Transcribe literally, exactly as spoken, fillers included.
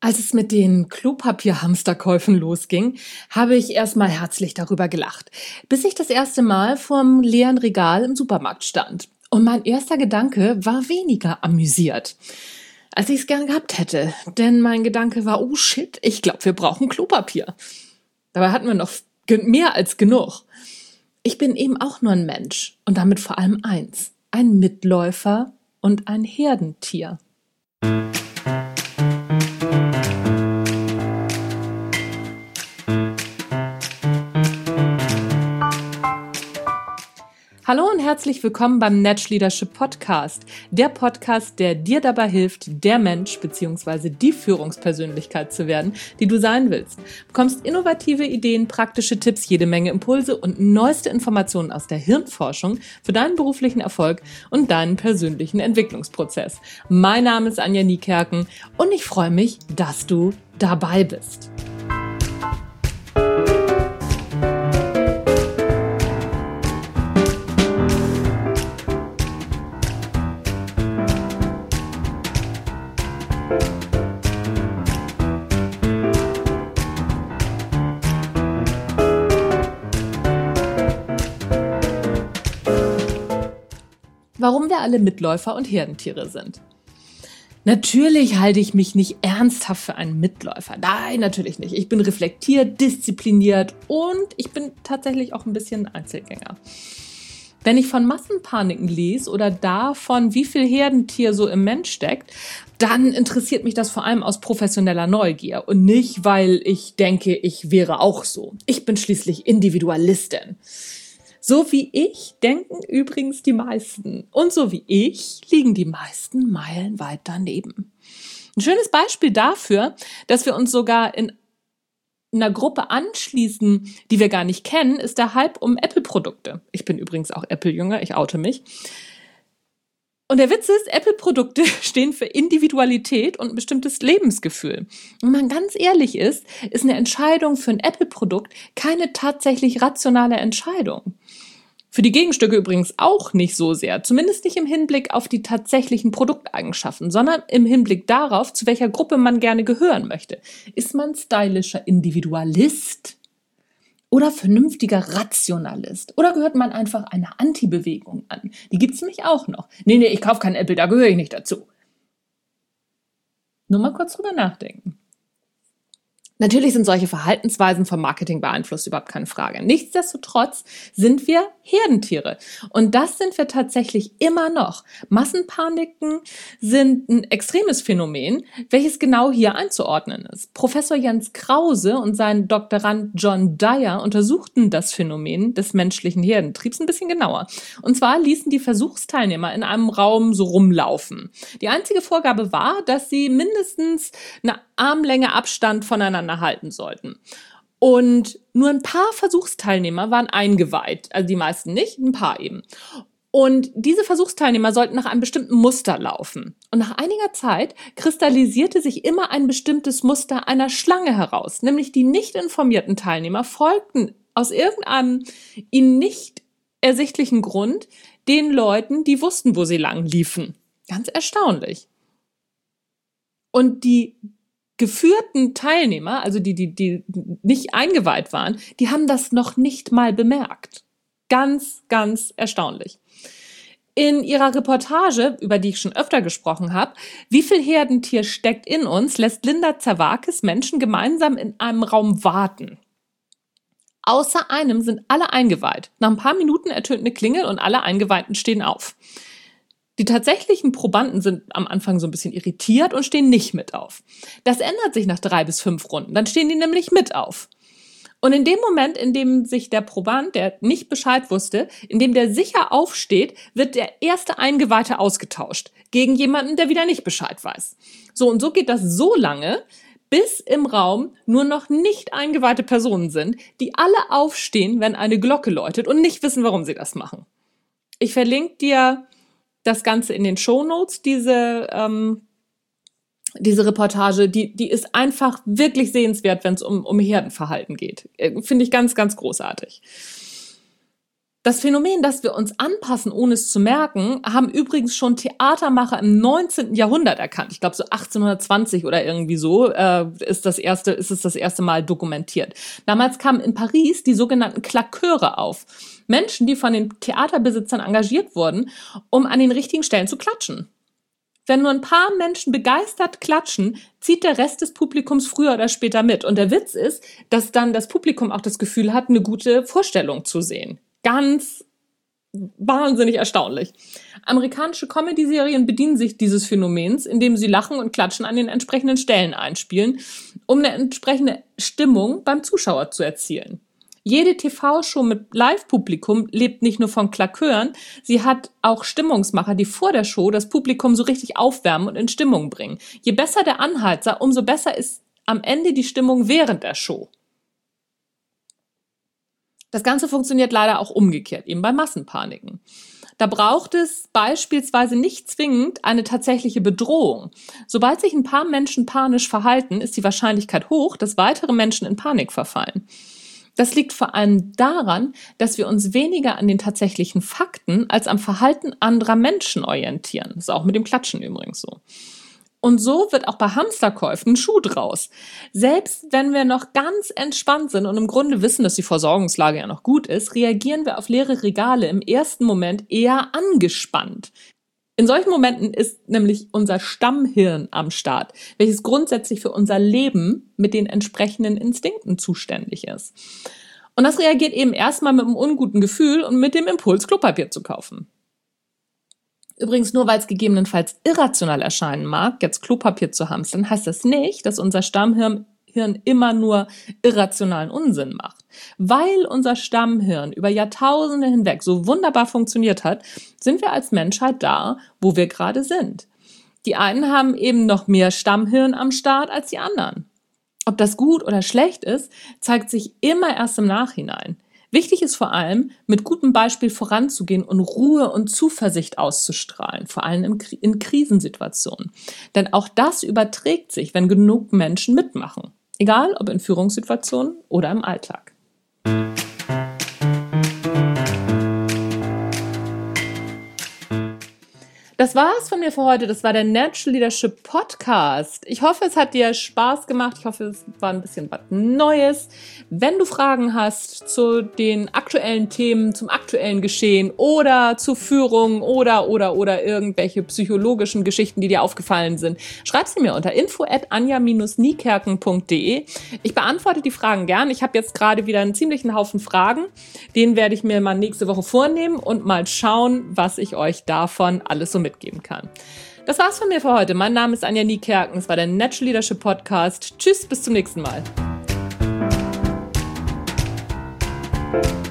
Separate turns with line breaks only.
Als es mit den Klopapierhamsterkäufen losging, habe ich erstmal herzlich darüber gelacht, bis ich das erste Mal vorm leeren Regal im Supermarkt stand. Und mein erster Gedanke war weniger amüsiert, als ich es gern gehabt hätte. Denn mein Gedanke war, oh shit, ich glaube, wir brauchen Klopapier. Dabei hatten wir noch mehr als genug. Ich bin eben auch nur ein Mensch und damit vor allem eins, ein Mitläufer und ein Herdentier. Hallo und herzlich willkommen beim Natch Leadership Podcast, der Podcast, der dir dabei hilft, der Mensch bzw. die Führungspersönlichkeit zu werden, die du sein willst. Du bekommst innovative Ideen, praktische Tipps, jede Menge Impulse und neueste Informationen aus der Hirnforschung für deinen beruflichen Erfolg und deinen persönlichen Entwicklungsprozess. Mein Name ist Anja Niekerken und ich freue mich, dass du dabei bist. Warum wir alle Mitläufer und Herdentiere sind. Natürlich halte ich mich nicht ernsthaft für einen Mitläufer. Nein, natürlich nicht. Ich bin reflektiert, diszipliniert und ich bin tatsächlich auch ein bisschen Einzelgänger. Wenn ich von Massenpaniken lese oder davon, wie viel Herdentier so im Mensch steckt, dann interessiert mich das vor allem aus professioneller Neugier und nicht, weil ich denke, ich wäre auch so. Ich bin schließlich Individualistin. So wie ich denken übrigens die meisten. Und so wie ich liegen die meisten meilenweit daneben. Ein schönes Beispiel dafür, dass wir uns sogar in einer Gruppe anschließen, die wir gar nicht kennen, ist der Hype um Apple-Produkte. Ich bin übrigens auch Apple-Jünger, ich oute mich. Und der Witz ist, Apple-Produkte stehen für Individualität und ein bestimmtes Lebensgefühl. Wenn man ganz ehrlich ist, ist eine Entscheidung für ein Apple-Produkt keine tatsächlich rationale Entscheidung. Für die Gegenstücke übrigens auch nicht so sehr, zumindest nicht im Hinblick auf die tatsächlichen Produkteigenschaften, sondern im Hinblick darauf, zu welcher Gruppe man gerne gehören möchte. Ist man stylischer Individualist oder vernünftiger Rationalist? Oder gehört man einfach einer Anti-Bewegung an? Die gibt's nämlich auch noch. Nee, nee, ich kaufe kein Apple, da gehöre ich nicht dazu. Nur mal kurz drüber nachdenken. Natürlich sind solche Verhaltensweisen vom Marketing beeinflusst, überhaupt keine Frage. Nichtsdestotrotz sind wir Herdentiere. Und das sind wir tatsächlich immer noch. Massenpaniken sind ein extremes Phänomen, welches genau hier einzuordnen ist. Professor Jens Krause und sein Doktorand John Dyer untersuchten das Phänomen des menschlichen Herdentriebs ein bisschen genauer. Und zwar ließen die Versuchsteilnehmer in einem Raum so rumlaufen. Die einzige Vorgabe war, dass sie mindestens eine Armlänge Abstand voneinander halten sollten. Und nur ein paar Versuchsteilnehmer waren eingeweiht, also die meisten nicht, ein paar eben. Und diese Versuchsteilnehmer sollten nach einem bestimmten Muster laufen. Und nach einiger Zeit kristallisierte sich immer ein bestimmtes Muster einer Schlange heraus, nämlich die nicht informierten Teilnehmer folgten aus irgendeinem ihnen nicht ersichtlichen Grund den Leuten, die wussten, wo sie lang liefen. Ganz erstaunlich. Und die geführten Teilnehmer, also die, die, die nicht eingeweiht waren, die haben das noch nicht mal bemerkt. Ganz, ganz erstaunlich. In ihrer Reportage, über die ich schon öfter gesprochen habe, wie viel Herdentier steckt in uns, lässt Linda Zervakis Menschen gemeinsam in einem Raum warten. Außer einem sind alle eingeweiht. Nach ein paar Minuten ertönt eine Klingel und alle Eingeweihten stehen auf. Die tatsächlichen Probanden sind am Anfang so ein bisschen irritiert und stehen nicht mit auf. Das ändert sich nach drei bis fünf Runden. Dann stehen die nämlich mit auf. Und in dem Moment, in dem sich der Proband, der nicht Bescheid wusste, in dem der sicher aufsteht, wird der erste Eingeweihte ausgetauscht gegen jemanden, der wieder nicht Bescheid weiß. So und so geht das so lange, bis im Raum nur noch nicht eingeweihte Personen sind, die alle aufstehen, wenn eine Glocke läutet und nicht wissen, warum sie das machen. Ich verlinke dir das Ganze in den Shownotes, diese, ähm, diese Reportage, die, die ist einfach wirklich sehenswert, wenn es um, um Herdenverhalten geht. Äh, finde ich ganz, ganz großartig. Das Phänomen, dass wir uns anpassen, ohne es zu merken, haben übrigens schon Theatermacher im neunzehnten Jahrhundert erkannt. Ich glaube, so achtzehnhundertzwanzig oder irgendwie so äh, ist, das erste, ist es das erste Mal dokumentiert. Damals kamen in Paris die sogenannten Klaqueure auf. Menschen, die von den Theaterbesitzern engagiert wurden, um an den richtigen Stellen zu klatschen. Wenn nur ein paar Menschen begeistert klatschen, zieht der Rest des Publikums früher oder später mit. Und der Witz ist, dass dann das Publikum auch das Gefühl hat, eine gute Vorstellung zu sehen. Ganz wahnsinnig erstaunlich. Amerikanische Comedy-Serien bedienen sich dieses Phänomens, indem sie Lachen und Klatschen an den entsprechenden Stellen einspielen, um eine entsprechende Stimmung beim Zuschauer zu erzielen. Jede T V-Show mit Live-Publikum lebt nicht nur von Klaqueuren, sie hat auch Stimmungsmacher, die vor der Show das Publikum so richtig aufwärmen und in Stimmung bringen. Je besser der Anheizer, umso besser ist am Ende die Stimmung während der Show. Das Ganze funktioniert leider auch umgekehrt, eben bei Massenpaniken. Da braucht es beispielsweise nicht zwingend eine tatsächliche Bedrohung. Sobald sich ein paar Menschen panisch verhalten, ist die Wahrscheinlichkeit hoch, dass weitere Menschen in Panik verfallen. Das liegt vor allem daran, dass wir uns weniger an den tatsächlichen Fakten als am Verhalten anderer Menschen orientieren. Das ist auch mit dem Klatschen übrigens so. Und so wird auch bei Hamsterkäufen ein Schuh draus. Selbst wenn wir noch ganz entspannt sind und im Grunde wissen, dass die Versorgungslage ja noch gut ist, reagieren wir auf leere Regale im ersten Moment eher angespannt. In solchen Momenten ist nämlich unser Stammhirn am Start, welches grundsätzlich für unser Leben mit den entsprechenden Instinkten zuständig ist. Und das reagiert eben erstmal mit einem unguten Gefühl und mit dem Impuls, Klopapier zu kaufen. Übrigens, nur weil es gegebenenfalls irrational erscheinen mag, jetzt Klopapier zu hamstern, heißt das nicht, dass unser Stammhirn Hirn immer nur irrationalen Unsinn macht. Weil unser Stammhirn über Jahrtausende hinweg so wunderbar funktioniert hat, sind wir als Menschheit da, wo wir gerade sind. Die einen haben eben noch mehr Stammhirn am Start als die anderen. Ob das gut oder schlecht ist, zeigt sich immer erst im Nachhinein. Wichtig ist vor allem, mit gutem Beispiel voranzugehen und Ruhe und Zuversicht auszustrahlen, vor allem in, in Krisensituationen. Denn auch das überträgt sich, wenn genug Menschen mitmachen. Egal, ob in Führungssituationen oder im Alltag. Das war's von mir für heute. Das war der Natural Leadership Podcast. Ich hoffe, es hat dir Spaß gemacht. Ich hoffe, es war ein bisschen was Neues. Wenn du Fragen hast zu den aktuellen Themen, zum aktuellen Geschehen oder zu Führung oder, oder, oder irgendwelche psychologischen Geschichten, die dir aufgefallen sind, schreib sie mir unter info at anja dash niekerken punkt de. Ich beantworte die Fragen gern. Ich habe jetzt gerade wieder einen ziemlichen Haufen Fragen. Den werde ich mir mal nächste Woche vornehmen und mal schauen, was ich euch davon alles so mitgeben kann. Das war's von mir für heute. Mein Name ist Anja Niekerken. Es war der Natural Leadership Podcast. Tschüss, bis zum nächsten Mal.